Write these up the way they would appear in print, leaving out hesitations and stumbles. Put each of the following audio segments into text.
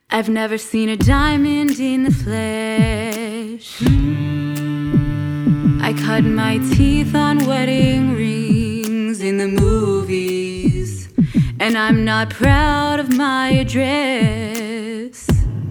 I've never seen a diamond in the flesh. I cut my teeth on wedding rings in the movies, and I'm not proud of my address.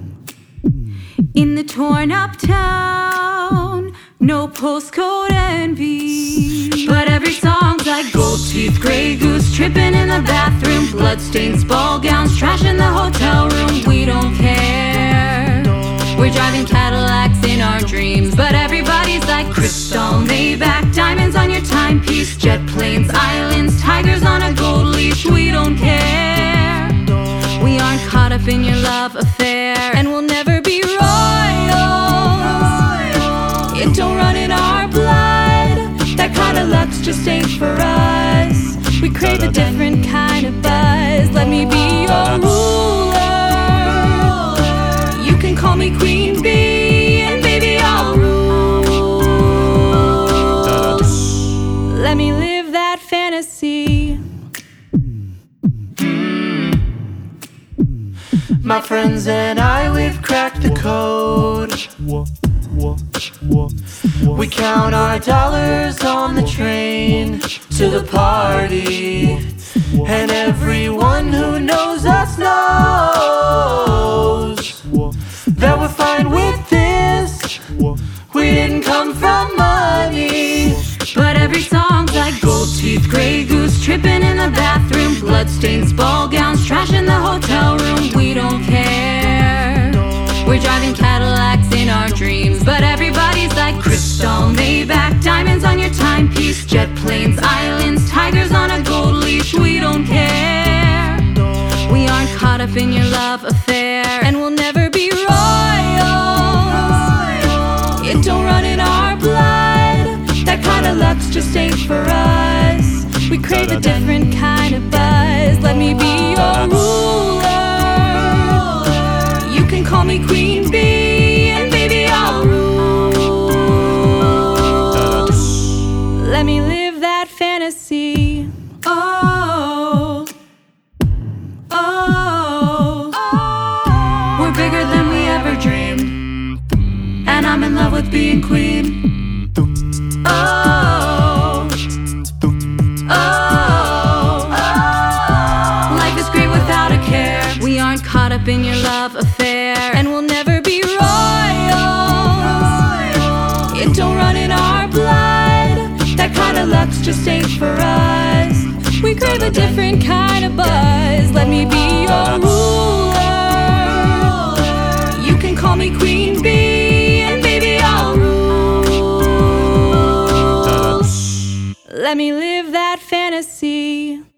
In the torn up town, no postcode envy, but every song's like gold teeth, grey goose, tripping in the bathroom, bloodstains, ball gowns, trash in the hotel room. We don't care. We're driving Cadillacs in our dreams, but everybody's like crystal, Maybach, diamonds on your timepiece, jet planes, islands, tigers on a gold leash. We don't care. We aren't caught up in your love affair, and we'll never be royals. It don't run in our blood. That kind of luck's just ain't for us. We crave a different kind of buzz. Let me be your ruler. You can call me Queen Bee, and baby I'll rule. Let me live that fantasy. My friends and I, we've cracked the code. We count our dollars on the train to the party, and everyone who knows us knows that we're fine with this. We didn't come from money, but every song's like gold teeth, grey goose, tripping in the bathroom, bloodstains, ball gowns, trash in the hotel room. We don't care. We're driving Cadillacs in our dreams, but everybody's like crystal, Maybach, diamonds on your timepiece, jet planes, islands, tigers on a gold leash. We don't care. We aren't caught up in your love affair, and we'll never be royals. It don't run in our blood. That kind of luck's just ain't for us. We crave a different kind of buzz. Let me be your ruler. You can call me Queen Bee, and baby I'll rule. Let me live that fantasy. Oh, oh, oh. We're bigger than we ever dreamed, and I'm in love with being queen. Oh, oh, oh. Life is great without a care. We aren't caught up in your love affair, and we'll never be royals. It don't run in our blood. That kind of luck's just ain't for us. We crave a different kind of buzz. Let me be your ruler. You can call me Queen Bee, and baby I'll rule. Let me live that fantasy.